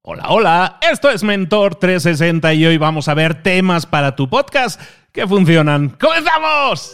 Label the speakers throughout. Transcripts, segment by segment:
Speaker 1: Hola, hola, esto es Mentor 360 y hoy vamos a ver temas para tu podcast que funcionan. ¡Comenzamos!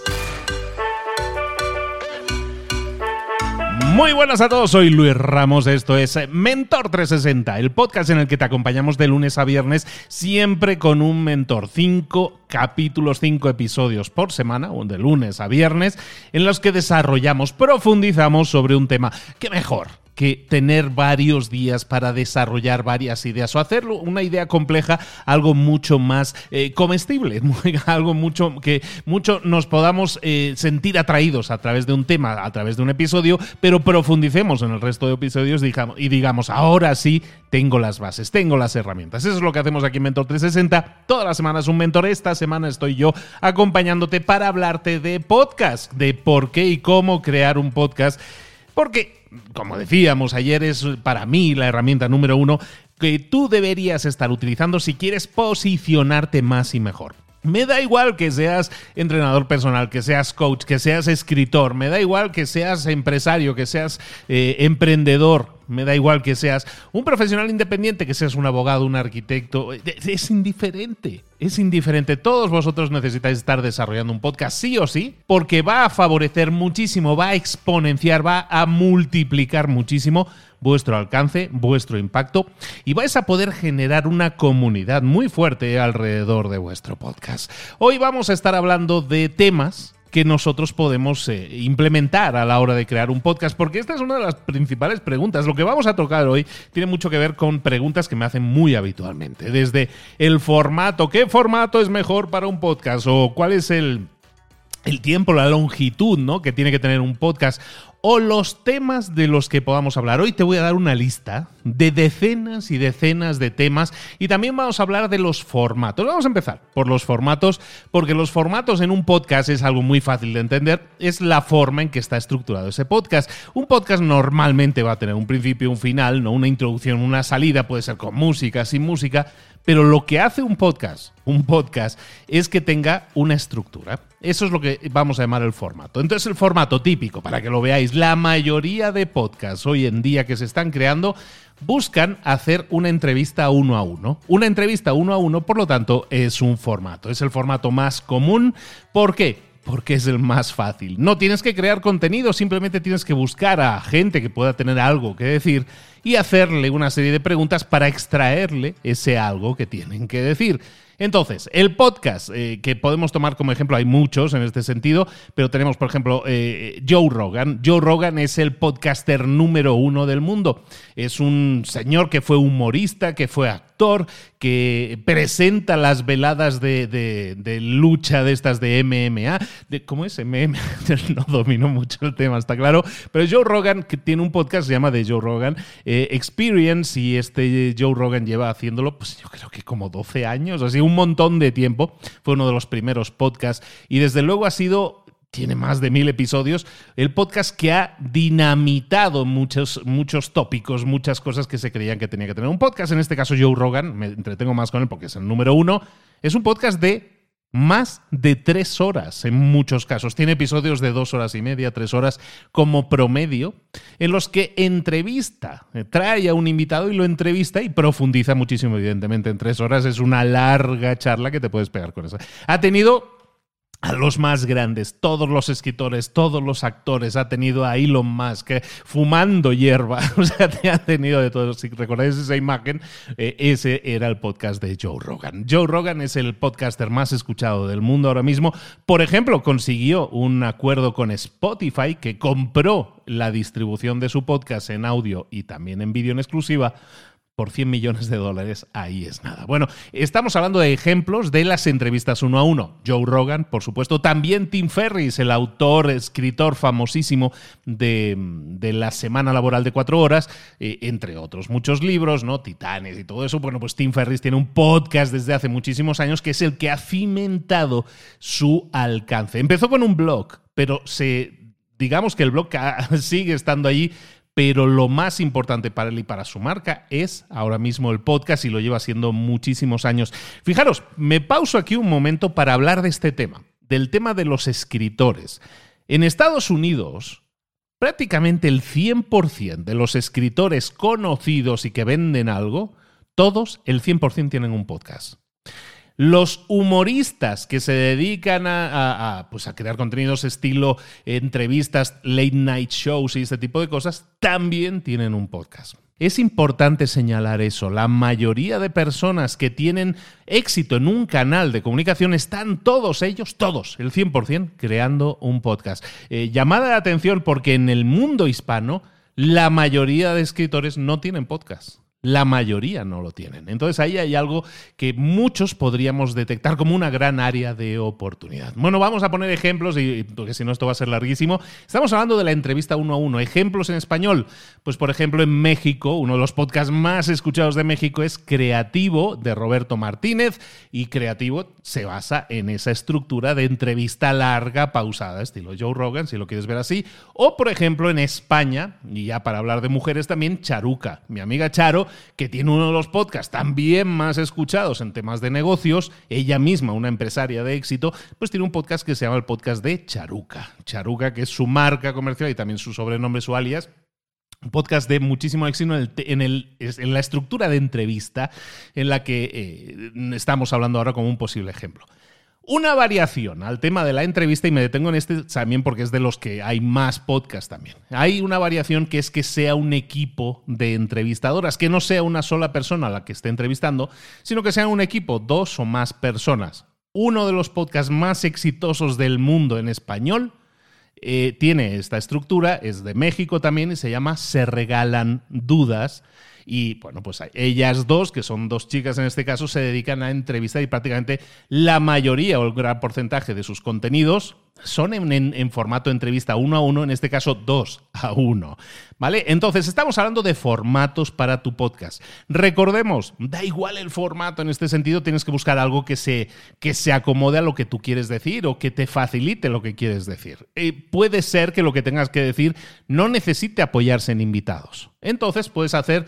Speaker 1: Muy buenas a todos, soy Luis Ramos, esto es Mentor 360, el podcast en el que te acompañamos de lunes a viernes, siempre con un mentor, 5 capítulos, 5 episodios por semana, o de lunes a viernes, en los que desarrollamos, profundizamos sobre un tema. ¿Qué mejor que tener varios días para desarrollar varias ideas o hacerlo una idea compleja, algo mucho más comestible, algo mucho que mucho nos podamos sentir atraídos a través de un tema, a través de un episodio, pero profundicemos en el resto de episodios y digamos, ahora sí tengo las bases, tengo las herramientas. Eso es lo que hacemos aquí en Mentor 360. Todas las semanas un mentor. Esta semana estoy yo acompañándote para hablarte de podcast, de por qué y cómo crear un podcast, porque, como decíamos ayer, es para mí la herramienta número 1 que tú deberías estar utilizando si quieres posicionarte más y mejor. Me da igual que seas entrenador personal, que seas coach, que seas escritor, me da igual que seas empresario, que seas emprendedor, me da igual que seas un profesional independiente, que seas un abogado, un arquitecto, es indiferente. Es indiferente. Todos vosotros necesitáis estar desarrollando un podcast sí o sí, porque va a favorecer muchísimo, va a exponenciar, va a multiplicar muchísimo vuestro alcance, vuestro impacto, y vais a poder generar una comunidad muy fuerte alrededor de vuestro podcast. Hoy vamos a estar hablando de temas que nosotros podemos implementar a la hora de crear un podcast, porque esta es una de las principales preguntas. Lo que vamos a tocar hoy tiene mucho que ver con preguntas que me hacen muy habitualmente, desde el formato, ¿qué formato es mejor para un podcast? O cuál es el tiempo, la longitud, ¿no?, que tiene que tener un podcast, o los temas de los que podamos hablar. Hoy te voy a dar una lista de decenas y decenas de temas y también vamos a hablar de los formatos. Vamos a empezar por los formatos, porque los formatos en un podcast es algo muy fácil de entender. Es la forma en que está estructurado ese podcast. Un podcast normalmente va a tener un principio, un final, ¿no?, una introducción, una salida, puede ser con música, sin música, pero lo que hace un podcast es que tenga una estructura. Eso es lo que vamos a llamar el formato. Entonces, el formato típico, para que lo veáis, la mayoría de podcasts hoy en día que se están creando buscan hacer una entrevista uno a uno. Una entrevista uno a uno, por lo tanto, es un formato. Es el formato más común. ¿Por qué? Porque es el más fácil. No tienes que crear contenido, simplemente tienes que buscar a gente que pueda tener algo que decir y hacerle una serie de preguntas para extraerle ese algo que tienen que decir. Entonces, el podcast que podemos tomar como ejemplo, hay muchos en este sentido, pero tenemos, por ejemplo, Joe Rogan. Joe Rogan es el podcaster número 1 del mundo. Es un señor que fue humorista, que fue actor, que presenta las veladas de lucha de estas de MMA. ¿Cómo es MMA? No domino mucho el tema, está claro. Pero Joe Rogan, que tiene un podcast, se llama The Joe Rogan Experience, y este Joe Rogan lleva haciéndolo, pues yo creo que como 12 años, así un montón de tiempo. Fue uno de los primeros podcasts y desde luego tiene más de 1000 episodios, el podcast que ha dinamitado muchos tópicos, muchas cosas que se creían que tenía que tener un podcast. En este caso, Joe Rogan, me entretengo más con él porque es el número 1, es un podcast de más de 3 horas en muchos casos. Tiene episodios de 2 horas y media, 3 horas como promedio, en los que entrevista, trae a un invitado y lo entrevista y profundiza muchísimo, evidentemente. En 3 horas es una larga charla que te puedes pegar con esa. Ha tenido a los más grandes, todos los escritores, todos los actores, ha tenido a Elon Musk fumando hierba, o sea, te ha tenido de todo. Si recordáis esa imagen, ese era el podcast de Joe Rogan. Joe Rogan es el podcaster más escuchado del mundo ahora mismo. Por ejemplo, consiguió un acuerdo con Spotify, que compró la distribución de su podcast en audio y también en vídeo en exclusiva por $100 millones. Ahí es nada. Bueno, estamos hablando de ejemplos de las entrevistas uno a uno. Joe Rogan, por supuesto. También Tim Ferriss, el autor, escritor famosísimo de La Semana Laboral de 4 Horas, entre otros muchos libros, ¿no? Titanes y todo eso. Bueno, pues Tim Ferriss tiene un podcast desde hace muchísimos años que es el que ha cimentado su alcance. Empezó con un blog, pero digamos que el blog sigue estando allí, pero lo más importante para él y para su marca es ahora mismo el podcast, y lo lleva haciendo muchísimos años. Fijaros, me pauso aquí un momento para hablar de este tema, del tema de los escritores. En Estados Unidos, prácticamente el 100% de los escritores conocidos y que venden algo Todos, el 100% tienen un podcast. Los humoristas que se dedican a crear contenidos estilo entrevistas, late night shows y este tipo de cosas, también tienen un podcast. Es importante señalar eso. La mayoría de personas que tienen éxito en un canal de comunicación están todos ellos, todos, el 100%, creando un podcast. Llamada de atención porque en el mundo hispano la mayoría de escritores no tienen podcast. La mayoría no lo tienen. Entonces ahí hay algo que muchos podríamos detectar como una gran área de oportunidad. Bueno, vamos a poner ejemplos, porque si no esto va a ser larguísimo. Estamos hablando de la entrevista 1 a 1. Ejemplos en español. Pues por ejemplo en México, uno de los podcasts más escuchados de México es Creativo, de Roberto Martínez. Y Creativo se basa en esa estructura de entrevista larga, pausada, estilo Joe Rogan, si lo quieres ver así. O por ejemplo en España, y ya para hablar de mujeres también, Charuca. Mi amiga Charo, que tiene uno de los podcasts también más escuchados en temas de negocios, ella misma, una empresaria de éxito, pues tiene un podcast que se llama el podcast de Charuca. Charuca, que es su marca comercial y también su sobrenombre, su alias. Un podcast de muchísimo éxito en la estructura de entrevista en la que estamos hablando ahora como un posible ejemplo. Una variación al tema de la entrevista, y me detengo en este también porque es de los que hay más podcasts también. Hay una variación que es que sea un equipo de entrevistadoras, que no sea una sola persona la que esté entrevistando, sino que sea un equipo, 2 o más personas. Uno de los podcasts más exitosos del mundo en español tiene esta estructura, es de México también y se llama Se Regalan Dudas. Y bueno, pues ellas dos, que son 2 chicas en este caso, se dedican a entrevistar y prácticamente la mayoría o el gran porcentaje de sus contenidos son en formato entrevista 1 a 1, en este caso 2 a 1. ¿Vale? Entonces, estamos hablando de formatos para tu podcast. Recordemos, da igual el formato en este sentido, tienes que buscar algo que se acomode a lo que tú quieres decir o que te facilite lo que quieres decir. Puede ser que lo que tengas que decir no necesite apoyarse en invitados. Entonces, puedes hacer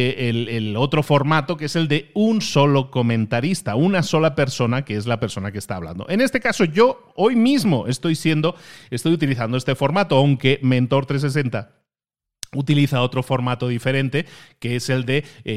Speaker 1: el otro formato, que es el de un solo comentarista, una sola persona que es la persona que está hablando. En este caso, yo hoy mismo estoy utilizando este formato, aunque Mentor 360 utiliza otro formato diferente, que es el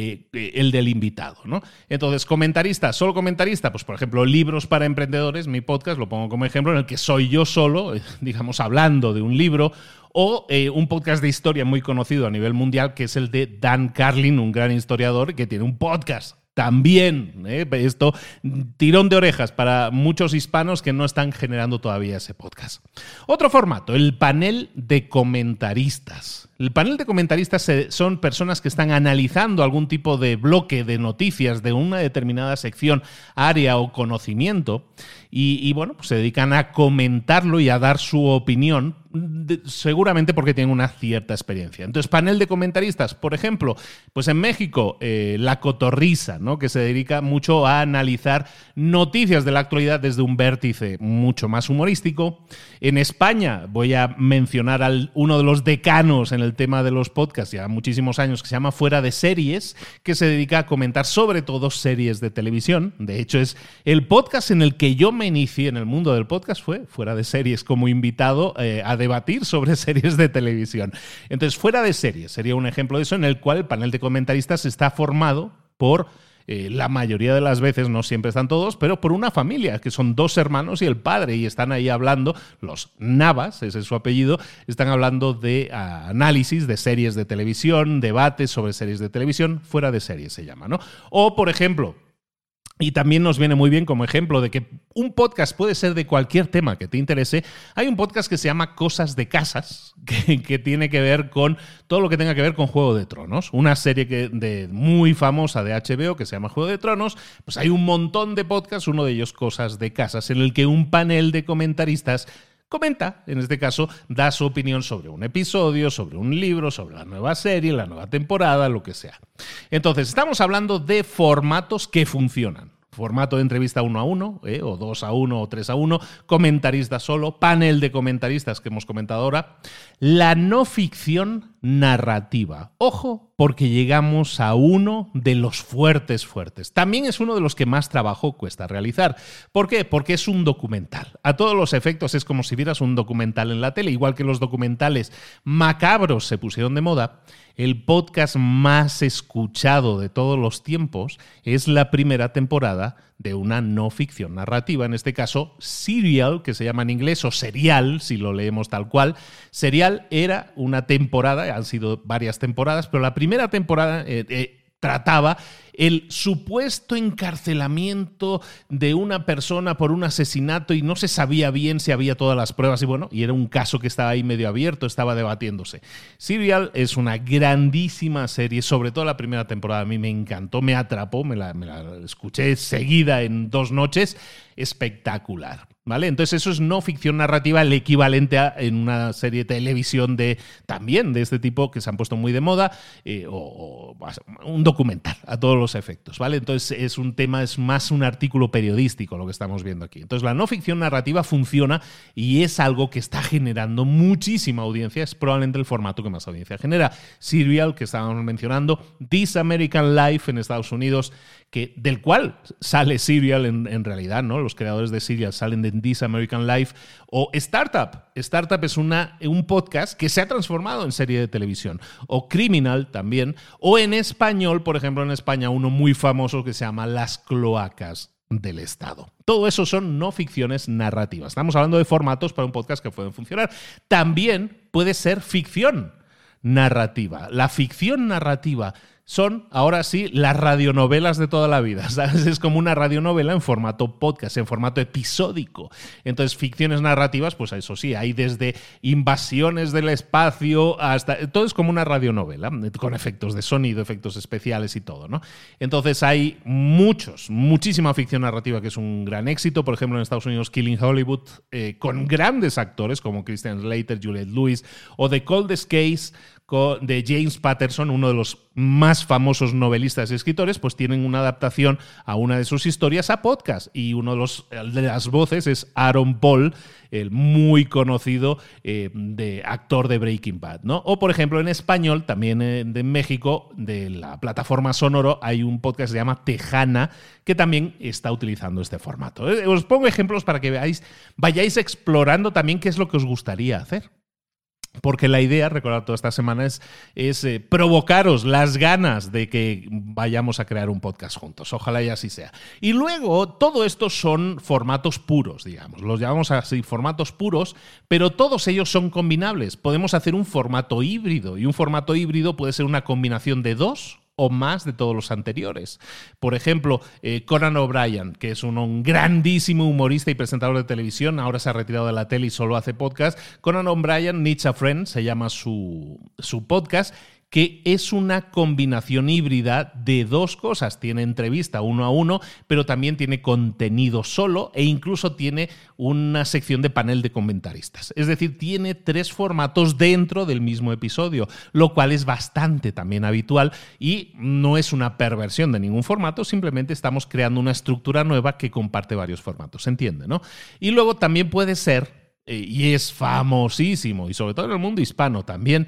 Speaker 1: del invitado, ¿no? Entonces, comentarista, solo comentarista, pues por ejemplo, Libros para Emprendedores, mi podcast, lo pongo como ejemplo, en el que soy yo solo, digamos, hablando de un libro. O un podcast de historia muy conocido a nivel mundial, que es el de Dan Carlin, un gran historiador que tiene un podcast también. Esto, tirón de orejas para muchos hispanos que no están generando todavía ese podcast. Otro formato, el panel de comentaristas. El panel de comentaristas son personas que están analizando algún tipo de bloque de noticias de una determinada sección, área o conocimiento y bueno, pues se dedican a comentarlo y a dar su opinión, seguramente porque tienen una cierta experiencia. Entonces, panel de comentaristas, por ejemplo, pues en México, La Cotorrisa, ¿no? Que se dedica mucho a analizar noticias de la actualidad desde un vértice mucho más humorístico. En España voy a mencionar uno de los decanos en el tema de los podcasts, ya muchísimos años, que se llama Fuera de Series, que se dedica a comentar sobre todo series de televisión. De hecho, es el podcast en el que yo me inicié en el mundo del podcast, fue Fuera de Series, como invitado a debatir sobre series de televisión. Entonces, Fuera de Series sería un ejemplo de eso, en el cual el panel de comentaristas está formado por la mayoría de las veces, no siempre están todos, pero por una familia, que son 2 hermanos y el padre, y están ahí hablando, los Navas, ese es su apellido, están hablando de análisis de series de televisión, debates sobre series de televisión, Fuera de Series se llama, ¿no? O, por ejemplo, y también nos viene muy bien como ejemplo de que un podcast puede ser de cualquier tema que te interese. Hay un podcast que se llama Cosas de Casas, que tiene que ver con todo lo que tenga que ver con Juego de Tronos. Una serie muy famosa de HBO que se llama Juego de Tronos. Pues hay un montón de podcasts, uno de ellos Cosas de Casas, en el que un panel de comentaristas comenta, en este caso, da su opinión sobre un episodio, sobre un libro, sobre la nueva serie, la nueva temporada, lo que sea. Entonces, estamos hablando de formatos que funcionan. Formato de entrevista 1 a 1, o 2 a 1 o 3 a 1, comentarista solo, panel de comentaristas que hemos comentado ahora. La no ficción narrativa. Ojo, porque llegamos a uno de los fuertes. También es uno de los que más trabajo cuesta realizar. ¿Por qué? Porque es un documental. A todos los efectos es como si vieras un documental en la tele. Igual que los documentales macabros se pusieron de moda, el podcast más escuchado de todos los tiempos es la primera temporada de una no ficción narrativa, en este caso Serial, que se llama en inglés, o Serial, si lo leemos tal cual. Serial era una temporada, han sido varias temporadas, pero la primera temporada trataba el supuesto encarcelamiento de una persona por un asesinato y no se sabía bien si había todas las pruebas y era un caso que estaba ahí medio abierto, estaba debatiéndose. Serial es una grandísima serie, sobre todo la primera temporada a mí me encantó, me atrapó, me la escuché seguida en 2 noches, espectacular. ¿Vale? Entonces eso es no ficción narrativa, el equivalente a en una serie de televisión también de este tipo que se han puesto muy de moda, o un documental a todos los efectos, ¿vale? Entonces es un tema, es más un artículo periodístico lo que estamos viendo aquí. Entonces la no ficción narrativa funciona y es algo que está generando muchísima audiencia, es probablemente el formato que más audiencia genera. Serial, que estábamos mencionando, This American Life en Estados Unidos, del cual sale Serial en realidad, ¿no? Los creadores de Serial salen de This American Life, o Startup. Startup es un podcast que se ha transformado en serie de televisión, o Criminal también, o en español, por ejemplo, en España, uno muy famoso que se llama Las Cloacas del Estado. Todo eso son no ficciones narrativas. Estamos hablando de formatos para un podcast que pueden funcionar. También puede ser ficción narrativa. La ficción narrativa son, ahora sí, las radionovelas de toda la vida, ¿sabes? Es como una radionovela en formato podcast, en formato episódico. Entonces, ficciones narrativas, pues eso sí, hay desde invasiones del espacio hasta... Todo es como una radionovela, con efectos de sonido, efectos especiales y todo, ¿no? Entonces, hay muchísima ficción narrativa que es un gran éxito. Por ejemplo, en Estados Unidos, Killing Hollywood, con grandes actores como Christian Slater, Juliette Lewis, o The Coldest Case de James Patterson, uno de los más famosos novelistas y escritores, pues tienen una adaptación a una de sus historias a podcast. Y uno de las voces es Aaron Paul, el muy conocido actor de Breaking Bad, ¿no? O, por ejemplo, en español, también de México, de la plataforma Sonoro, hay un podcast que se llama Tejana, que también está utilizando este formato. Os pongo ejemplos para que vayáis explorando también qué es lo que os gustaría hacer. Porque la idea, recordad toda esta semana, es provocaros las ganas de que vayamos a crear un podcast juntos. Ojalá y así sea. Y luego, todo esto son formatos puros, digamos. Los llamamos así, formatos puros, pero todos ellos son combinables. Podemos hacer un formato híbrido, y un formato híbrido puede ser una combinación de 2 o más de todos los anteriores. Por ejemplo, Conan O'Brien, que es un grandísimo humorista y presentador de televisión, ahora se ha retirado de la tele y solo hace podcast. Conan O'Brien, Needs a Friend, se llama su podcast, que es una combinación híbrida de 2 cosas. Tiene entrevista 1 a 1, pero también tiene contenido solo e incluso tiene una sección de panel de comentaristas. Es decir, tiene 3 formatos dentro del mismo episodio, lo cual es bastante también habitual y no es una perversión de ningún formato, simplemente estamos creando una estructura nueva que comparte varios formatos. ¿Se entiende, no? Y luego también puede ser, y es famosísimo, y sobre todo en el mundo hispano también,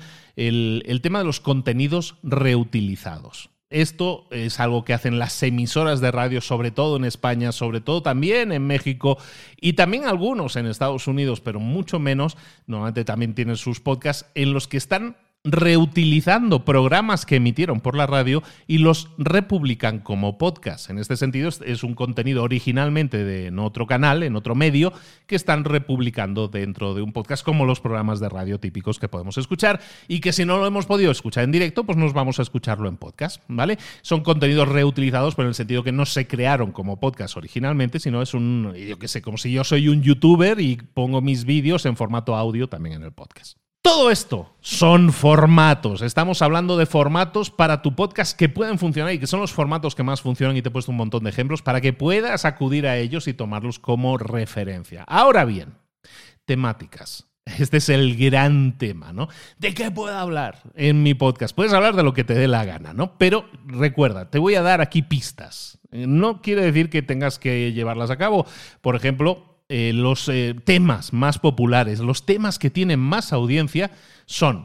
Speaker 1: el tema de los contenidos reutilizados. Esto es algo que hacen las emisoras de radio, sobre todo en España, sobre todo también en México y también algunos en Estados Unidos, pero mucho menos. Normalmente también tienen sus podcasts en los que están reutilizando programas que emitieron por la radio y los republican como podcast. En este sentido, es un contenido originalmente en otro canal, en otro medio, que están republicando dentro de un podcast, como los programas de radio típicos que podemos escuchar y que si no lo hemos podido escuchar en directo, pues nos vamos a escucharlo en podcast, ¿vale? Son contenidos reutilizados, pero en el sentido que no se crearon como podcast originalmente, sino es como si yo soy un youtuber y pongo mis vídeos en formato audio también en el podcast. Todo esto son formatos. Estamos hablando de formatos para tu podcast que pueden funcionar y que son los formatos que más funcionan, y te he puesto un montón de ejemplos para que puedas acudir a ellos y tomarlos como referencia. Ahora bien, temáticas. Este es el gran tema, ¿no? ¿De qué puedo hablar en mi podcast? Puedes hablar de lo que te dé la gana, ¿no? Pero recuerda, te voy a dar aquí pistas. No quiere decir que tengas que llevarlas a cabo. Por ejemplo, los temas más populares, los temas que tienen más audiencia son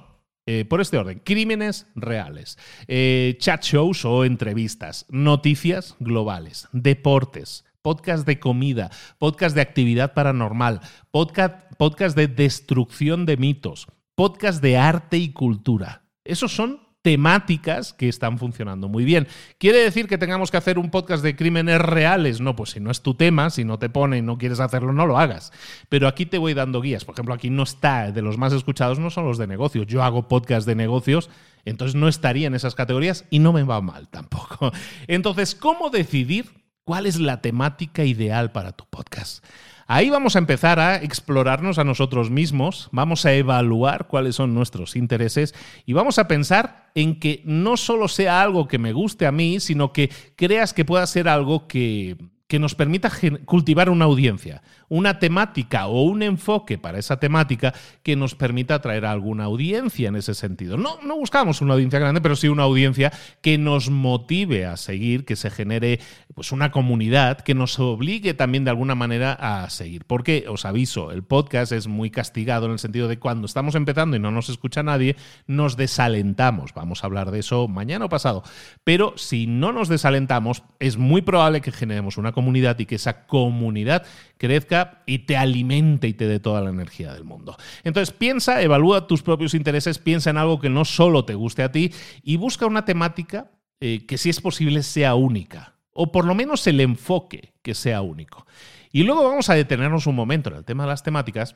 Speaker 1: por este orden: crímenes reales, chat shows o entrevistas, noticias globales, deportes, podcast de comida, podcast de actividad paranormal, podcast de destrucción de mitos, podcast de arte y cultura. Esos son temáticas que están funcionando muy bien. ¿Quiere decir que tengamos que hacer un podcast de crímenes reales? No, pues si no es tu tema, si no te pone y no quieres hacerlo, no lo hagas. Pero aquí te voy dando guías. Por ejemplo, aquí no está, de los más escuchados no son los de negocios. Yo hago podcast de negocios, entonces no estaría en esas categorías y no me va mal tampoco. Entonces, ¿cómo decidir cuál es la temática ideal para tu podcast? Ahí vamos a empezar a explorarnos a nosotros mismos, vamos a evaluar cuáles son nuestros intereses y vamos a pensar en que no solo sea algo que me guste a mí, sino que creas que pueda ser algo que nos permita cultivar una audiencia, una temática o un enfoque para esa temática que nos permita atraer a alguna audiencia en ese sentido. No buscamos una audiencia grande, pero sí una audiencia que nos motive a seguir, que se genere pues una comunidad, que nos obligue también de alguna manera a seguir. Porque, os aviso, el podcast es muy castigado en el sentido de cuando estamos empezando y no nos escucha nadie, nos desalentamos. Vamos a hablar de eso mañana o pasado. Pero si no nos desalentamos, es muy probable que generemos una comunidad y que esa comunidad crezca y te alimente y te dé toda la energía del mundo. Entonces piensa, evalúa tus propios intereses, piensa en algo que no solo te guste a ti y busca una temática que, si es posible, sea única, o por lo menos el enfoque que sea único. Y luego vamos a detenernos un momento en el tema de las temáticas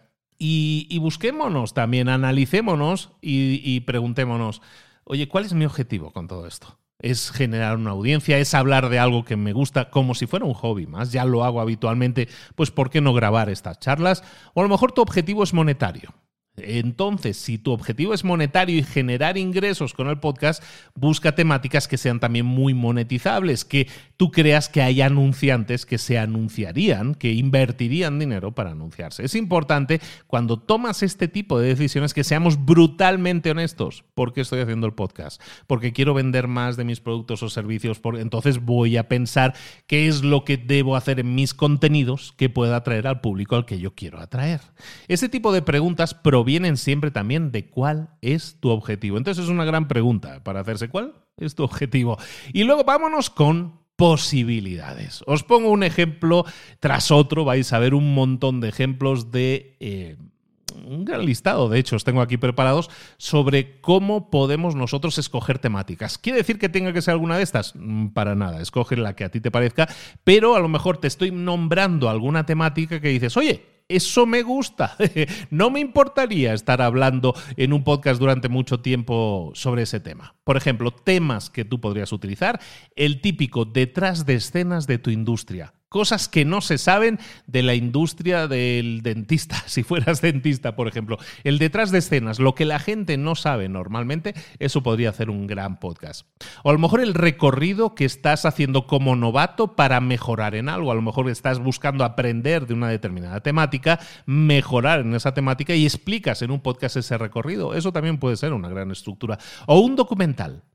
Speaker 1: y busquémonos también, analicémonos y preguntémonos, oye, ¿cuál es mi objetivo con todo esto? ¿Es generar una audiencia? ¿Es hablar de algo que me gusta como si fuera un hobby más? Ya lo hago habitualmente, pues ¿por qué no grabar estas charlas? O a lo mejor tu objetivo es monetario. Entonces, si tu objetivo es monetario y generar ingresos con el podcast, busca temáticas que sean también muy monetizables, que tú creas que hay anunciantes que se anunciarían, que invertirían dinero para anunciarse. Es importante, cuando tomas este tipo de decisiones, que seamos brutalmente honestos. ¿Por qué estoy haciendo el podcast? Porque quiero vender más de mis productos o servicios. Entonces voy a pensar qué es lo que debo hacer en mis contenidos que pueda atraer al público al que yo quiero atraer. Ese tipo de preguntas provienen siempre también de cuál es tu objetivo. Entonces es una gran pregunta para hacerse: ¿cuál es tu objetivo? Y luego vámonos con posibilidades. Os pongo un ejemplo tras otro, vais a ver un montón de ejemplos de un gran listado, de hecho, os tengo aquí preparados, sobre cómo podemos nosotros escoger temáticas. ¿Quiere decir que tenga que ser alguna de estas? Para nada, escoge la que a ti te parezca, pero a lo mejor te estoy nombrando alguna temática que dices, oye, eso me gusta. No me importaría estar hablando en un podcast durante mucho tiempo sobre ese tema. Por ejemplo, temas que tú podrías utilizar, el típico detrás de escenas de tu industria. Cosas que no se saben de la industria del dentista. Si fueras dentista, por ejemplo, el detrás de escenas, lo que la gente no sabe normalmente, eso podría hacer un gran podcast. O a lo mejor el recorrido que estás haciendo como novato para mejorar en algo. A lo mejor estás buscando aprender de una determinada temática, mejorar en esa temática y explicas en un podcast ese recorrido. Eso también puede ser una gran estructura. O un documental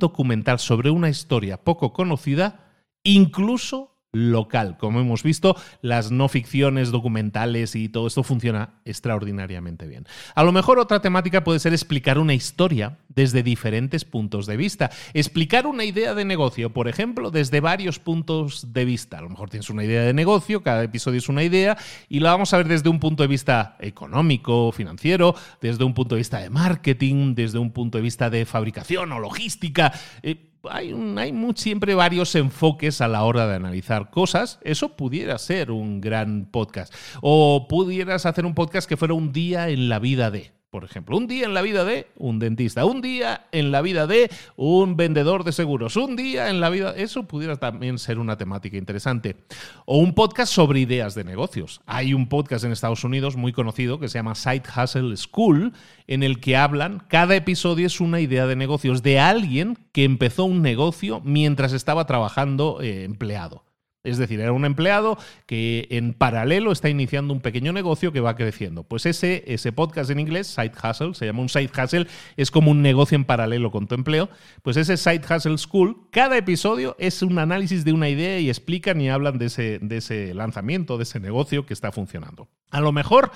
Speaker 1: sobre una historia poco conocida, incluso local. Como hemos visto, las no ficciones, documentales y todo esto funciona extraordinariamente bien. A lo mejor otra temática puede ser explicar una historia desde diferentes puntos de vista. Explicar una idea de negocio, por ejemplo, desde varios puntos de vista. A lo mejor tienes una idea de negocio, cada episodio es una idea y la vamos a ver desde un punto de vista económico, financiero, desde un punto de vista de marketing, desde un punto de vista de fabricación o logística. Hay siempre varios enfoques a la hora de analizar cosas. Eso pudiera ser un gran podcast. O pudieras hacer un podcast que fuera un día en la vida de, por ejemplo, un día en la vida de un dentista, un día en la vida de un vendedor de seguros, un día en la vida... Eso pudiera también ser una temática interesante. O un podcast sobre ideas de negocios. Hay un podcast en Estados Unidos muy conocido que se llama Side Hustle School, en el que hablan, cada episodio es una idea de negocios de alguien que empezó un negocio mientras estaba trabajando empleado. Es decir, era un empleado que en paralelo está iniciando un pequeño negocio que va creciendo. Pues ese podcast en inglés, Side Hustle, se llama un Side Hustle, es como un negocio en paralelo con tu empleo. Pues ese Side Hustle School, cada episodio es un análisis de una idea y explican y hablan de ese lanzamiento, de ese negocio que está funcionando. A lo mejor,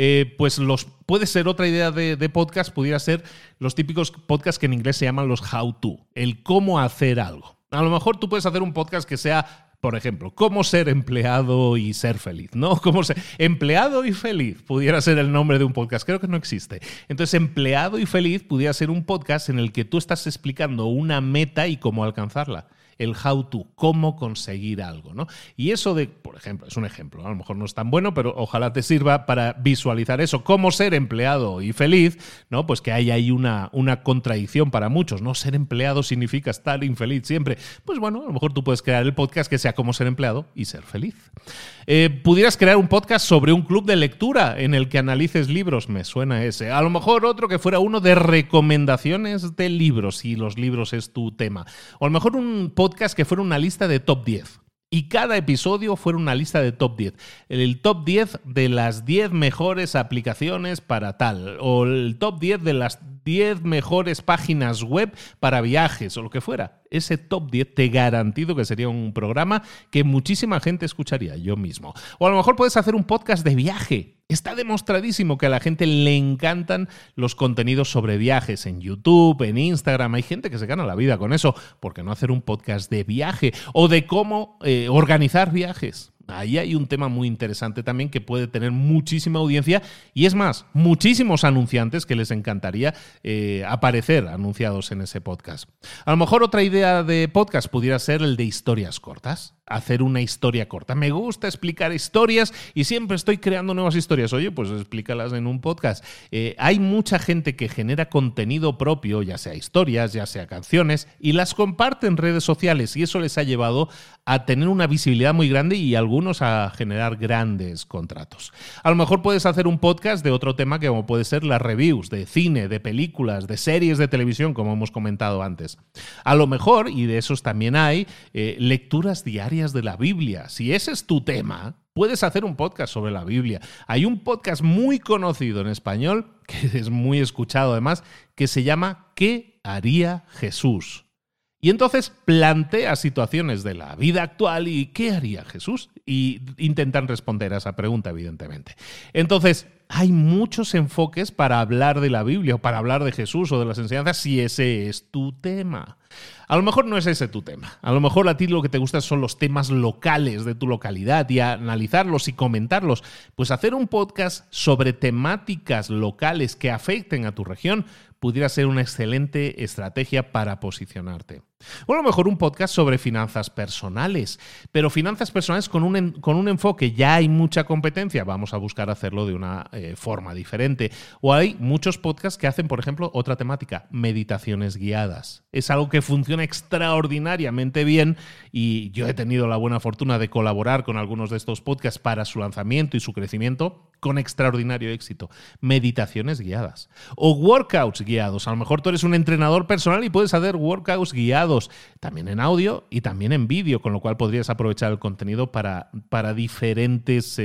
Speaker 1: puede ser otra idea de podcast, pudiera ser los típicos podcasts que en inglés se llaman los how to, el cómo hacer algo. A lo mejor tú puedes hacer un podcast que sea, por ejemplo, cómo ser empleado y ser feliz, ¿no? Cómo ser empleado y feliz pudiera ser el nombre de un podcast. Creo que no existe. Entonces, empleado y feliz pudiera ser un podcast en el que tú estás explicando una meta y cómo alcanzarla. El how to, cómo conseguir algo, ¿no? Y eso por ejemplo, es un ejemplo, a lo mejor no es tan bueno, pero ojalá te sirva para visualizar eso, cómo ser empleado y feliz, ¿no? Pues que hay ahí una contradicción para muchos, ¿no? Ser empleado significa estar infeliz siempre. Pues bueno, a lo mejor tú puedes crear el podcast que sea cómo ser empleado y ser feliz. Pudieras crear un podcast sobre un club de lectura en el que analices libros, me suena ese. A lo mejor otro que fuera uno de recomendaciones de libros, si los libros es tu tema. O a lo mejor un podcast que fuera una lista de top 10. Y cada episodio fuera una lista de top 10. El top 10 de las 10 mejores aplicaciones para tal. O el top 10 de las 10 mejores páginas web para viajes o lo que fuera. Ese top 10 te garantizo que sería un programa que muchísima gente escucharía, yo mismo. O a lo mejor puedes hacer un podcast de viaje. Está demostradísimo que a la gente le encantan los contenidos sobre viajes en YouTube, en Instagram. Hay gente que se gana la vida con eso. ¿Por qué no hacer un podcast de viaje? O de cómo organizar viajes. Ahí hay un tema muy interesante también que puede tener muchísima audiencia y es más, muchísimos anunciantes que les encantaría aparecer anunciados en ese podcast. A lo mejor otra idea de podcast pudiera ser el de historias cortas. Hacer una historia corta. Me gusta explicar historias y siempre estoy creando nuevas historias. Oye, pues explícalas en un podcast. Hay mucha gente que genera contenido propio, ya sea historias, ya sea canciones, y las comparte en redes sociales y eso les ha llevado a tener una visibilidad muy grande y algunos a generar grandes contratos. A lo mejor puedes hacer un podcast de otro tema que como puede ser las reviews de cine, de películas, de series de televisión, como hemos comentado antes. A lo mejor, y de esos también hay, lecturas diarias de la Biblia. Si ese es tu tema, puedes hacer un podcast sobre la Biblia. Hay un podcast muy conocido en español, que es muy escuchado además, que se llama ¿Qué haría Jesús? Y entonces plantea situaciones de la vida actual y ¿qué haría Jesús? Y intentan responder a esa pregunta, evidentemente. Entonces, hay muchos enfoques para hablar de la Biblia o para hablar de Jesús o de las enseñanzas si ese es tu tema. A lo mejor no es ese tu tema. A lo mejor a ti lo que te gusta son los temas locales de tu localidad y analizarlos y comentarlos. Pues hacer un podcast sobre temáticas locales que afecten a tu región pudiera ser una excelente estrategia para posicionarte. O a lo mejor un podcast sobre finanzas personales, pero finanzas personales con un enfoque. Ya hay mucha competencia, vamos a buscar hacerlo de una forma diferente. O hay muchos podcasts que hacen, por ejemplo, otra temática, meditaciones guiadas. Es algo que funciona extraordinariamente bien y yo he tenido la buena fortuna de colaborar con algunos de estos podcasts para su lanzamiento y su crecimiento con extraordinario éxito. Meditaciones guiadas. O workouts guiados. A lo mejor tú eres un entrenador personal y puedes hacer workouts guiados también en audio y también en vídeo, con lo cual podrías aprovechar el contenido para diferentes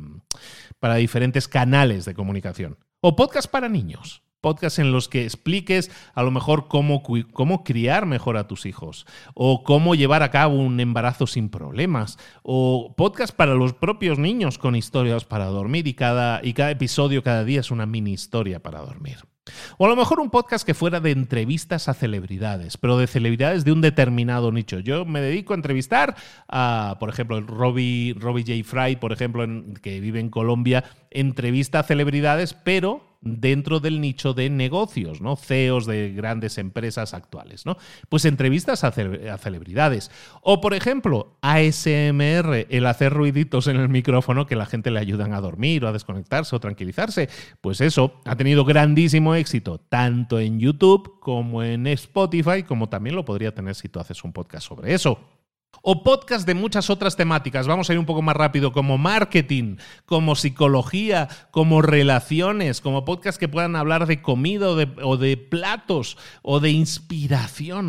Speaker 1: canales de comunicación. O podcast para niños. Podcasts en los que expliques a lo mejor cómo criar mejor a tus hijos o cómo llevar a cabo un embarazo sin problemas o podcast para los propios niños con historias para dormir y cada episodio, cada día es una mini historia para dormir. O a lo mejor un podcast que fuera de entrevistas a celebridades, pero de celebridades de un determinado nicho. Yo me dedico a entrevistar a, por ejemplo, Robbie J. Fry, por ejemplo, que vive en Colombia, entrevista a celebridades, pero dentro del nicho de negocios, ¿no? CEOs de grandes empresas actuales, ¿no? Pues entrevistas a celebridades. O, por ejemplo, ASMR, el hacer ruiditos en el micrófono que la gente le ayudan a dormir o a desconectarse o tranquilizarse. Pues eso ha tenido grandísimo éxito, tanto en YouTube como en Spotify, como también lo podría tener si tú haces un podcast sobre eso. O podcast de muchas otras temáticas, vamos a ir un poco más rápido, como marketing, como psicología, como relaciones, como podcasts que puedan hablar de comida o de platos o de inspiración.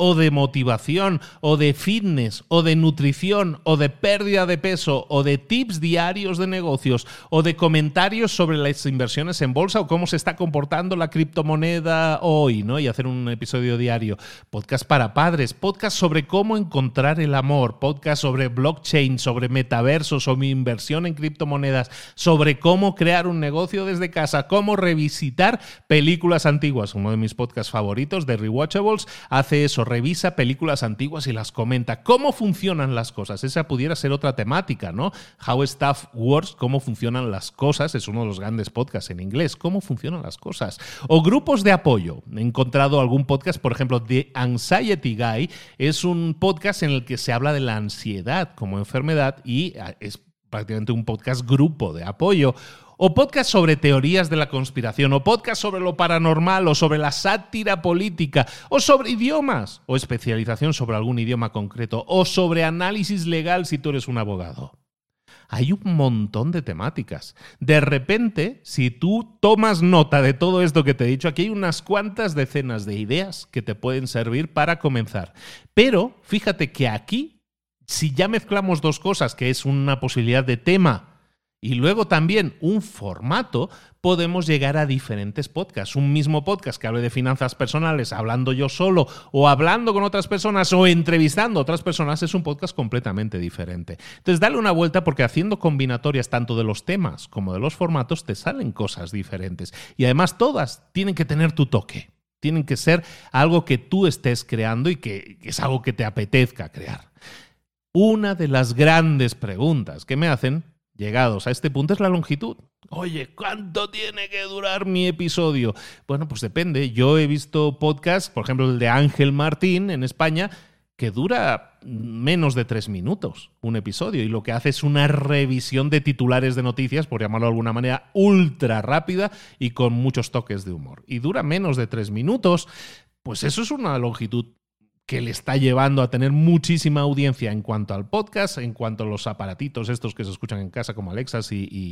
Speaker 1: o de motivación, o de fitness, o de nutrición, o de pérdida de peso, o de tips diarios de negocios, o de comentarios sobre las inversiones en bolsa o cómo se está comportando la criptomoneda hoy, ¿no? Y hacer un episodio diario. Podcast para padres, podcast sobre cómo encontrar el amor, podcast sobre blockchain, sobre metaverso, sobre inversión en criptomonedas, sobre cómo crear un negocio desde casa, cómo revisitar películas antiguas. Uno de mis podcasts favoritos, de Rewatchables, hace eso, revisa películas antiguas y las comenta. ¿Cómo funcionan las cosas? Esa pudiera ser otra temática, ¿no? How Stuff Works, cómo funcionan las cosas, es uno de los grandes podcasts en inglés. ¿Cómo funcionan las cosas? O grupos de apoyo. He encontrado algún podcast, por ejemplo, The Anxiety Guy, es un podcast en el que se habla de la ansiedad como enfermedad y es prácticamente un podcast grupo de apoyo. O podcast sobre teorías de la conspiración, o podcast sobre lo paranormal, o sobre la sátira política, o sobre idiomas, o especialización sobre algún idioma concreto, o sobre análisis legal si tú eres un abogado. Hay un montón de temáticas. De repente, si tú tomas nota de todo esto que te he dicho, aquí hay unas cuantas decenas de ideas que te pueden servir para comenzar. Pero fíjate que aquí, si ya mezclamos dos cosas, que es una posibilidad de tema y luego también un formato, podemos llegar a diferentes podcasts. Un mismo podcast que hable de finanzas personales, hablando yo solo, o hablando con otras personas, o entrevistando a otras personas, es un podcast completamente diferente. Entonces, dale una vuelta porque haciendo combinatorias tanto de los temas como de los formatos, te salen cosas diferentes. Y además todas tienen que tener tu toque. Tienen que ser algo que tú estés creando y que es algo que te apetezca crear. Una de las grandes preguntas que me hacen llegados a este punto es la longitud. Oye, ¿cuánto tiene que durar mi episodio? Bueno, pues depende. Yo he visto podcasts, por ejemplo, el de Ángel Martín en España, que dura menos de 3 minutos un episodio y lo que hace es una revisión de titulares de noticias, por llamarlo de alguna manera, ultra rápida y con muchos toques de humor. Y dura menos de 3 minutos. Pues eso es una longitud que le está llevando a tener muchísima audiencia en cuanto al podcast, en cuanto a los aparatitos estos que se escuchan en casa como Alexas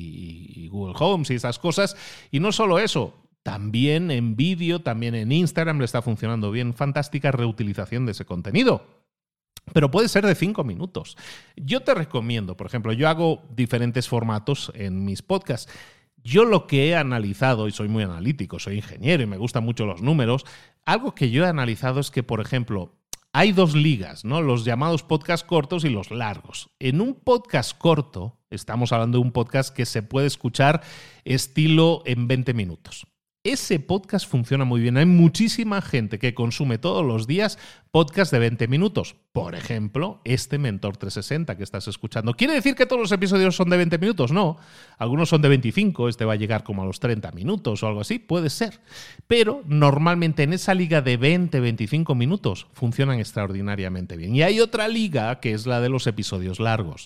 Speaker 1: y Google Homes y esas cosas. Y no solo eso, también en vídeo, también en Instagram le está funcionando bien. Fantástica reutilización de ese contenido. Pero puede ser de 5 minutos. Yo te recomiendo, por ejemplo, yo hago diferentes formatos en mis podcasts. Yo lo que he analizado, y soy muy analítico, soy ingeniero y me gustan mucho los números, algo que yo he analizado es que, por ejemplo, hay dos ligas, ¿no? Los llamados podcasts cortos y los largos. En un podcast corto, estamos hablando de un podcast que se puede escuchar estilo en 20 minutos. Ese podcast funciona muy bien. Hay muchísima gente que consume todos los días podcasts de 20 minutos. Por ejemplo, este Mentor 360 que estás escuchando. ¿Quiere decir que todos los episodios son de 20 minutos? No. Algunos son de 25, este va a llegar como a los 30 minutos o algo así. Puede ser. Pero normalmente en esa liga de 20-25 minutos funcionan extraordinariamente bien. Y hay otra liga que es la de los episodios largos.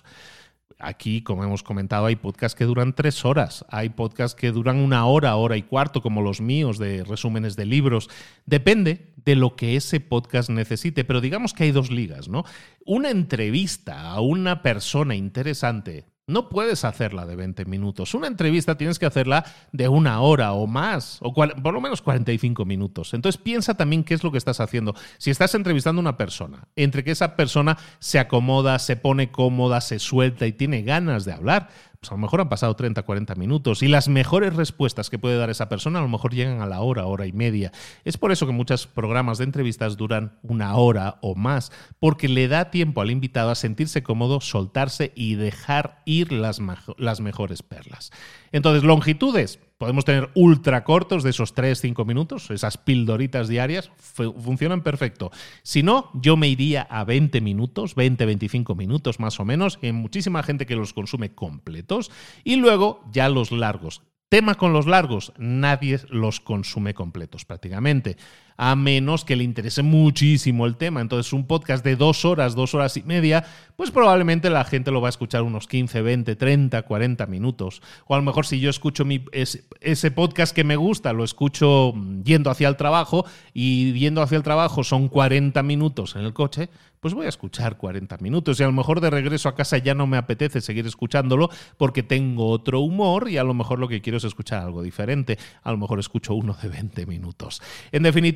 Speaker 1: Aquí, como hemos comentado, hay podcasts que duran 3 horas, hay podcasts que duran 1 hora, hora y cuarto, como los míos de resúmenes de libros. Depende de lo que ese podcast necesite, pero digamos que hay dos ligas, ¿no? Una entrevista a una persona interesante no puedes hacerla de 20 minutos. Una entrevista tienes que hacerla de 1 hora o más, o por lo menos 45 minutos. Entonces piensa también qué es lo que estás haciendo. Si estás entrevistando a una persona, entre que esa persona se acomoda, se pone cómoda, se suelta y tiene ganas de hablar, pues a lo mejor han pasado 30, 40 minutos y las mejores respuestas que puede dar esa persona a lo mejor llegan a la hora, hora y media. Es por eso que muchos programas de entrevistas duran 1 hora o más, porque le da tiempo al invitado a sentirse cómodo, soltarse y dejar ir las mejores perlas. Entonces, longitudes. Podemos tener ultra cortos de esos 3-5 minutos, esas pildoritas diarias, funcionan perfecto. Si no, yo me iría a 20 minutos, 20-25 minutos más o menos. Hay muchísima gente que los consume completos. Y luego ya los largos. Tema con los largos, nadie los consume completos prácticamente, a menos que le interese muchísimo el tema. Entonces un podcast de 2 horas, 2 horas y media, pues probablemente la gente lo va a escuchar unos 15, 20, 30, 40 minutos. O a lo mejor si yo escucho ese podcast que me gusta, lo escucho yendo hacia el trabajo y yendo hacia el trabajo son 40 minutos en el coche, pues voy a escuchar 40 minutos y a lo mejor de regreso a casa ya no me apetece seguir escuchándolo porque tengo otro humor y a lo mejor lo que quiero es escuchar algo diferente. A lo mejor escucho uno de 20 minutos. En definitiva,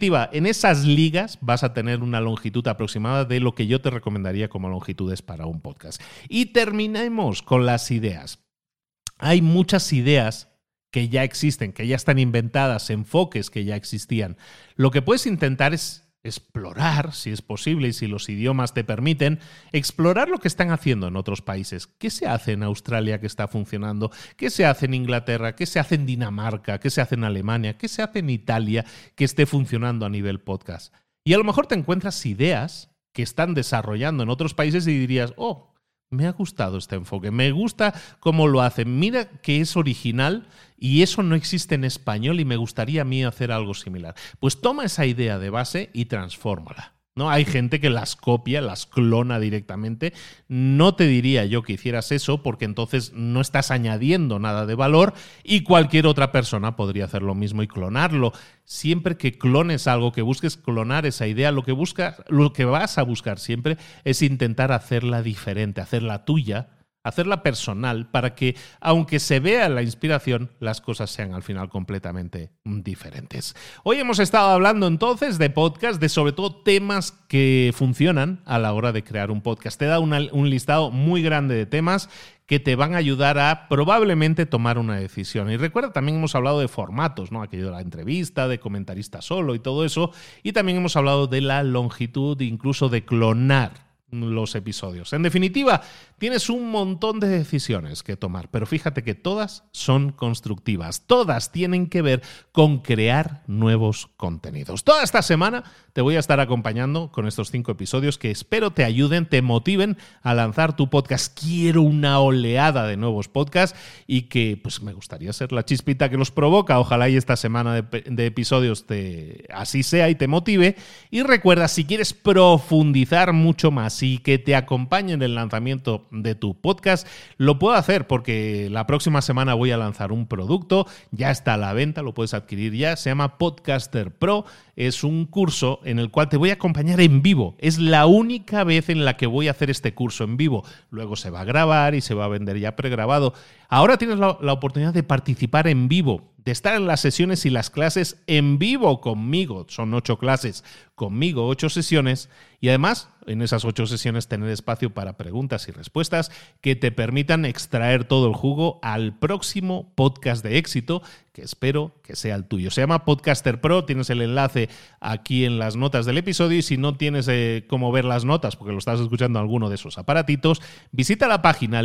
Speaker 1: definitiva, en esas ligas vas a tener una longitud aproximada de lo que yo te recomendaría como longitudes para un podcast. Y terminemos con las ideas. Hay muchas ideas que ya existen, que ya están inventadas, enfoques que ya existían. Lo que puedes intentar es explorar, si es posible y si los idiomas te permiten, explorar lo que están haciendo en otros países. ¿Qué se hace en Australia que está funcionando? ¿Qué se hace en Inglaterra? ¿Qué se hace en Dinamarca? ¿Qué se hace en Alemania? ¿Qué se hace en Italia que esté funcionando a nivel podcast? Y a lo mejor te encuentras ideas que están desarrollando en otros países y dirías, oh, me ha gustado este enfoque, me gusta cómo lo hacen, mira que es original y eso no existe en español y me gustaría a mí hacer algo similar. Pues toma esa idea de base y transfórmala, ¿no? Hay gente que las copia, las clona directamente. No te diría yo que hicieras eso porque entonces no estás añadiendo nada de valor y cualquier otra persona podría hacer lo mismo y clonarlo. Siempre que clones algo, que busques clonar esa idea, lo que vas a buscar siempre es intentar hacerla diferente, hacerla tuya, hacerla personal, para que, aunque se vea la inspiración, las cosas sean al final completamente diferentes. Hoy hemos estado hablando entonces de podcast, de sobre todo temas que funcionan a la hora de crear un podcast. Te da un listado muy grande de temas que te van a ayudar a probablemente tomar una decisión. Y recuerda, también hemos hablado de formatos, ¿no? Aquello de la entrevista, de comentarista solo y todo eso. Y también hemos hablado de la longitud, incluso de clonar los episodios. En definitiva, tienes un montón de decisiones que tomar, pero fíjate que todas son constructivas. Todas tienen que ver con crear nuevos contenidos. Toda esta semana te voy a estar acompañando con estos 5 episodios que espero te ayuden, te motiven a lanzar tu podcast. Quiero una oleada de nuevos podcasts y que pues me gustaría ser la chispita que los provoca. Ojalá y esta semana de episodios así sea y te motive. Y recuerda, si quieres profundizar mucho más y que te acompañe en el lanzamiento de tu podcast, lo puedo hacer porque la próxima semana voy a lanzar un producto, ya está a la venta, lo puedes adquirir ya, se llama Podcaster Pro, es un curso en el cual te voy a acompañar en vivo, es la única vez en la que voy a hacer este curso en vivo, luego se va a grabar y se va a vender ya pregrabado. Ahora tienes la oportunidad de participar en vivo, de estar en las sesiones y las clases en vivo conmigo. Son 8 clases conmigo, 8 sesiones. Y además, en esas 8 sesiones tener espacio para preguntas y respuestas que te permitan extraer todo el jugo al próximo podcast de éxito, que espero que sea el tuyo. Se llama Podcaster Pro, tienes el enlace aquí en las notas del episodio y si no tienes cómo ver las notas porque lo estás escuchando en alguno de esos aparatitos, visita la página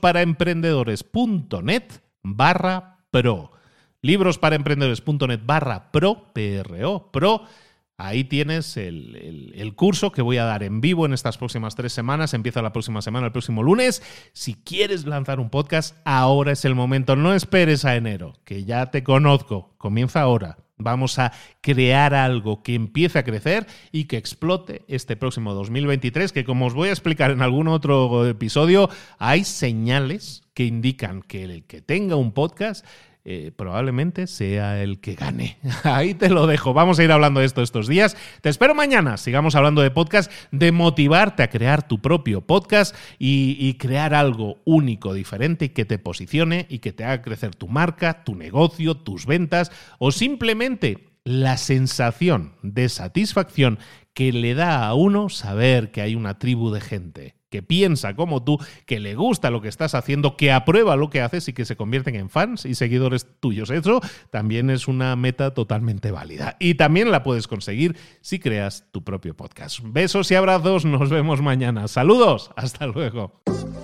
Speaker 1: librosparaemprendedores.net/pro. librosparaemprendedores.net/pro, Pro. Ahí tienes el curso que voy a dar en vivo en estas próximas 3 semanas. Empieza la próxima semana, el próximo lunes. Si quieres lanzar un podcast, ahora es el momento. No esperes a enero, que ya te conozco. Comienza ahora. Vamos a crear algo que empiece a crecer y que explote este próximo 2023, que como os voy a explicar en algún otro episodio, hay señales que indican que el que tenga un podcast probablemente sea el que gane. Ahí te lo dejo. Vamos a ir hablando de esto estos días. Te espero mañana. Sigamos hablando de podcast, de motivarte a crear tu propio podcast y crear algo único, diferente, que te posicione y que te haga crecer tu marca, tu negocio, tus ventas o simplemente la sensación de satisfacción que le da a uno saber que hay una tribu de gente que piensa como tú, que le gusta lo que estás haciendo, que aprueba lo que haces y que se convierten en fans y seguidores tuyos. Eso también es una meta totalmente válida. Y también la puedes conseguir si creas tu propio podcast. Besos y abrazos, nos vemos mañana. Saludos, hasta luego.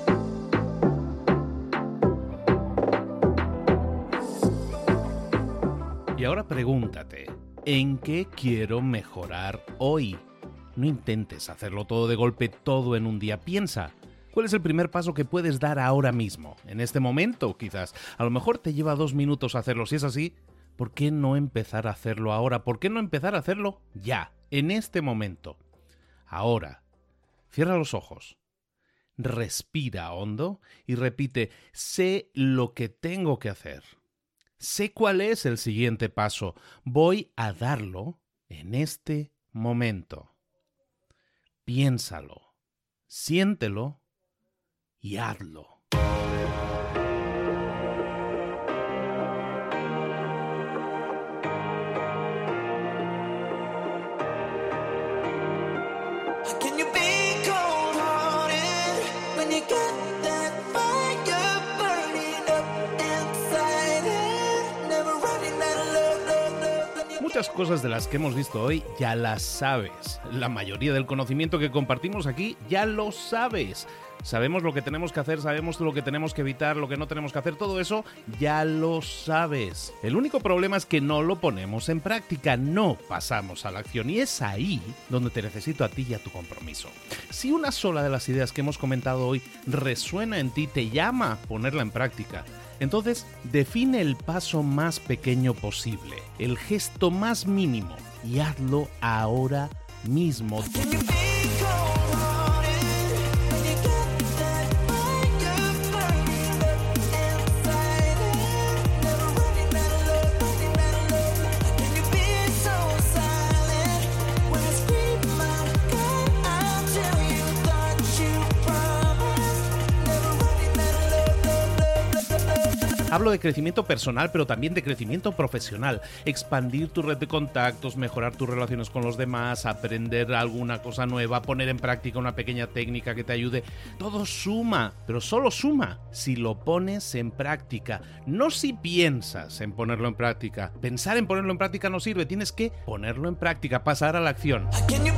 Speaker 1: Y ahora pregúntate, ¿en qué quiero mejorar hoy? No intentes hacerlo todo de golpe, todo en un día. Piensa, ¿cuál es el primer paso que puedes dar ahora mismo? En este momento, quizás. A lo mejor te lleva 2 minutos hacerlo. Si es así, ¿por qué no empezar a hacerlo ahora? ¿Por qué no empezar a hacerlo ya, en este momento? Ahora, cierra los ojos, respira hondo y repite, sé lo que tengo que hacer. Sé cuál es el siguiente paso. Voy a darlo en este momento. Piénsalo, siéntelo y hazlo. Muchas cosas de las que hemos visto hoy ya las sabes. La mayoría del conocimiento que compartimos aquí ya lo sabes. Sabemos lo que tenemos que hacer, sabemos lo que tenemos que evitar, lo que no tenemos que hacer, todo eso ya lo sabes. El único problema es que no lo ponemos en práctica, no pasamos a la acción, y es ahí donde te necesito a ti y a tu compromiso. Si una sola de las ideas que hemos comentado hoy resuena en ti, te llama a ponerla en práctica, entonces define el paso más pequeño posible, el gesto más mínimo, y hazlo ahora mismo. Hablo de crecimiento personal, pero también de crecimiento profesional. Expandir tu red de contactos, mejorar tus relaciones con los demás, aprender alguna cosa nueva, poner en práctica una pequeña técnica que te ayude. Todo suma, pero solo suma si lo pones en práctica. No si piensas en ponerlo en práctica. Pensar en ponerlo en práctica no sirve. Tienes que ponerlo en práctica, pasar a la acción.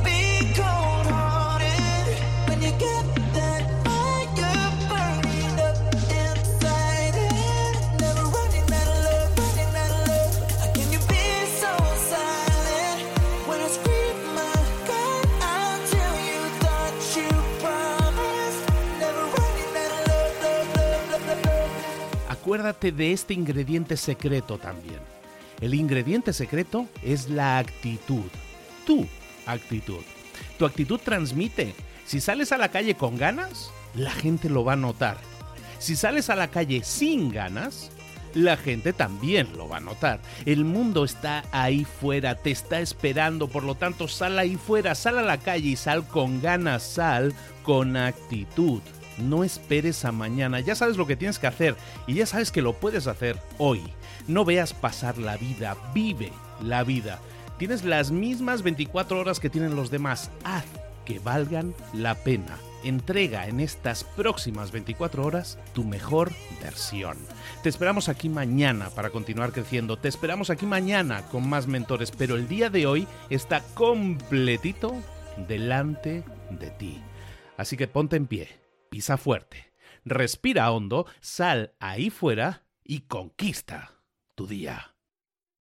Speaker 1: Acuérdate de este ingrediente secreto también. El ingrediente secreto es la actitud. Tu actitud. Tu actitud transmite. Si sales a la calle con ganas, la gente lo va a notar. Si sales a la calle sin ganas, la gente también lo va a notar. El mundo está ahí fuera, te está esperando, por lo tanto sal ahí fuera, sal a la calle y sal con ganas, sal con actitud. No esperes a mañana, ya sabes lo que tienes que hacer y ya sabes que lo puedes hacer hoy. No veas pasar la vida, vive la vida. Tienes las mismas 24 horas que tienen los demás, haz que valgan la pena. Entrega en estas próximas 24 horas tu mejor versión. Te esperamos aquí mañana para continuar creciendo, te esperamos aquí mañana con más mentores, pero el día de hoy está completito delante de ti. Así que ponte en pie. Pisa fuerte, respira hondo, sal ahí fuera y conquista tu día.